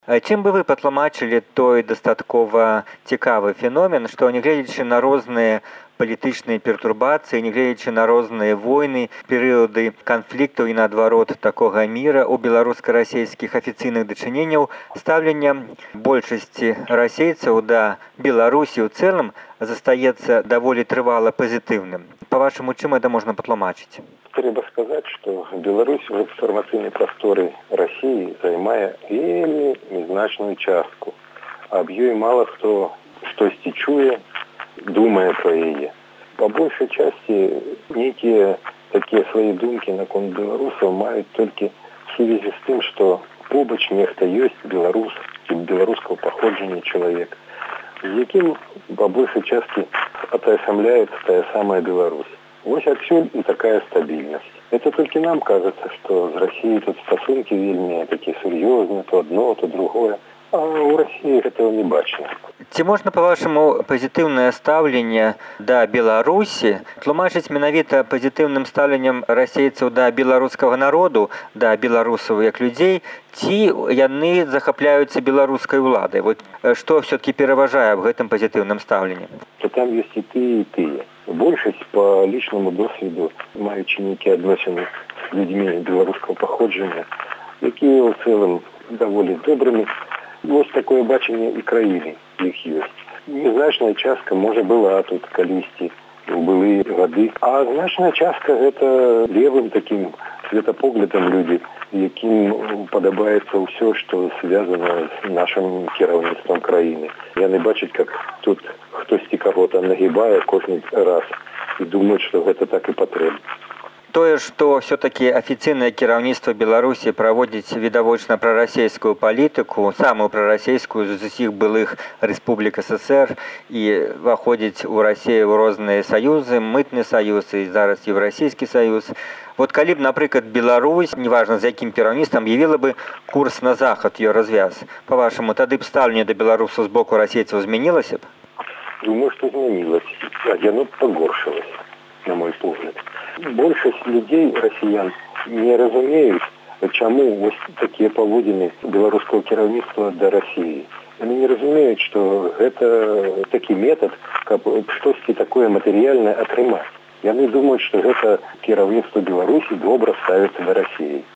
Чым бы вы патлумачылі той дастаткова цікавы феномен, што нягледзячы на розныя палітычныя пертурбацыі, нягледзячы на розныя войны, перыяды канфліктаў і наадварот такога міра у беларуска-расейскіх афіцыйных дачыненняў стаўленне большасці расейцаў да Беларусі ў цэлым застаецца даволі трывала пазітыўным. Па-вашаму, чым гэта можна патлумачыць? Трэба сказаць, што Беларусь в інфармацыйнай прасторы Расіі займае вельмі незначную частку. Аб ёй мала хто штосьці чуе, думае пра яе. Па большай часці нейкія такія свае думкі наконт беларусаў маюць толькі в сувязі з тым, што побач нехта ёсць беларус ці беларускага паходжання чалавек, з якім па большай часткі атаясамляецца тая самая Беларусь. Вось адсюль і такая стабільнасць. Это толькі нам кажется, што з Расіяй тут стасункі вельмі такія сур'ёзныя, то адно, то другое. А ў Расіі гэтага не бачна. Ці можна, па-вашаму, пазітыўнае стаўленне да Беларусі тлумачыць менавіта пазітыўным стаўленнем расейцаў да беларускага народу, да беларусаў як людзей, ці яны захапляюцца беларускай уладай? Вот што ўсё-такі пераважае аб гэтым пазітыўным стаўленні? То там ёсць і тыя, і тыя. Большасць па лічнаму досведу, маючы нейкія адносіны з людзьмі беларускага паходжання, якія ў цэлым даволі добрымі, вось такое бачанне і краіны іх ёсць. Незначная частка можа была тут калісьці у былыя гады, а значная частка гэта левым такім светапоглядам людзі, якім падабаецца ўсё, што звязана з нашым кіраўніцтвам краіны. Яны бачаць, як тут хтосьці каго-то нагибае кожны раз і думаюць, што гэта так і патрэбна. Тое, што ўсё-такі афіцыйнае кіраўніцтва Беларусі праводзіць відавочна прарасейскую палітыку, самую прарасейскую з усіх былых рэспублік СССР і ўваходзіць у Расію ў розныя саюзы, мытны саюз і зараз Еўрасійскі саюз. Вот калі б, напрыклад, Беларусь, неважна з якім кіраўніцтвам, явіла бы курс на захад, ее развяз, па-вашаму, тады б стаўленне да беларусаў з боку расейцаў змянілася б? Думаю, што змянілася, а яно пагоршылася, на мой погляд. Большасць людзей, расіян, не разумеюць, чаму вось такія паводзіны беларускага кіраўніцтва да Расіі. Яны не разумеюць, што гэта такі метад, каб штосьці такое матэрыяльнае атрымаць. Яны думаюць, што гэта кіраўніцтва Беларусі добра ставіцца да Расіі.